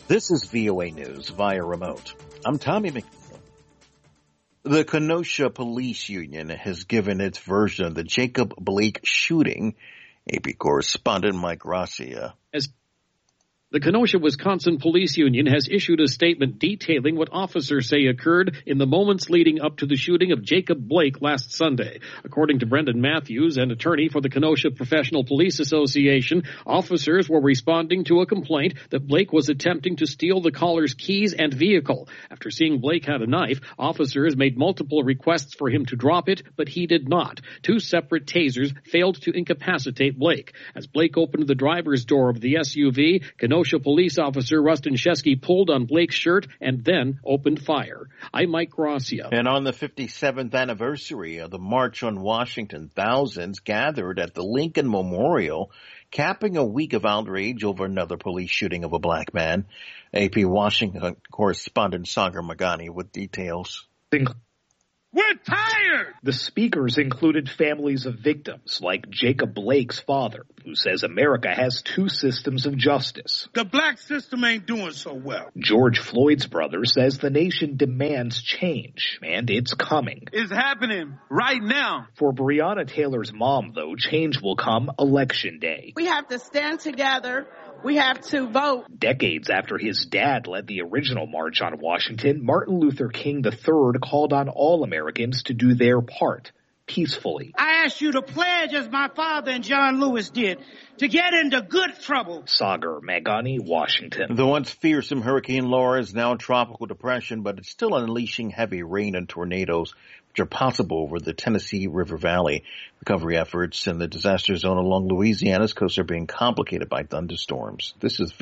This is VOA News via remote. I'm Tommy McNeil. The Kenosha Police Union has given its version of the Jacob Blake shooting. AP correspondent Mike Gracia. The Kenosha, Wisconsin Police Union has issued a statement detailing what officers say occurred in the moments leading up to the shooting of Jacob Blake last Sunday. According to Brendan Matthews, an attorney for the Kenosha Professional Police Association, officers were responding to a complaint that Blake was attempting to steal the caller's keys and vehicle. After seeing Blake had a knife, officers made multiple requests for him to drop it, but he did not. Two separate tasers failed to incapacitate Blake. As Blake opened the driver's door of the SUV, Kenosha police officer Rustin Shesky pulled on Blake's shirt and then opened fire. I'm Mike Gracia. And on the 57th anniversary of the March on Washington, thousands gathered at the Lincoln Memorial, capping a week of outrage over another police shooting of a black man. AP Washington correspondent Sagar Magani with details. We're tired! The speakers included families of victims like Jacob Blake's father, who says America has two systems of justice. The black system ain't doing so well. George Floyd's brother says the nation demands change, and it's coming. It's happening right now. For Breonna Taylor's mom, though, change will come Election Day. We have to stand together. We have to vote. Decades after his dad led the original March on Washington, Martin Luther King III called on all Americans to do their part peacefully. I ask you to pledge, as my father and John Lewis did, to get into good trouble. Sagar Magani, Washington. The once fearsome Hurricane Laura is now tropical depression, but it's still unleashing heavy rain and tornadoes, which are possible over the Tennessee River Valley. Recovery efforts in the disaster zone along Louisiana's coast are being complicated by thunderstorms. This is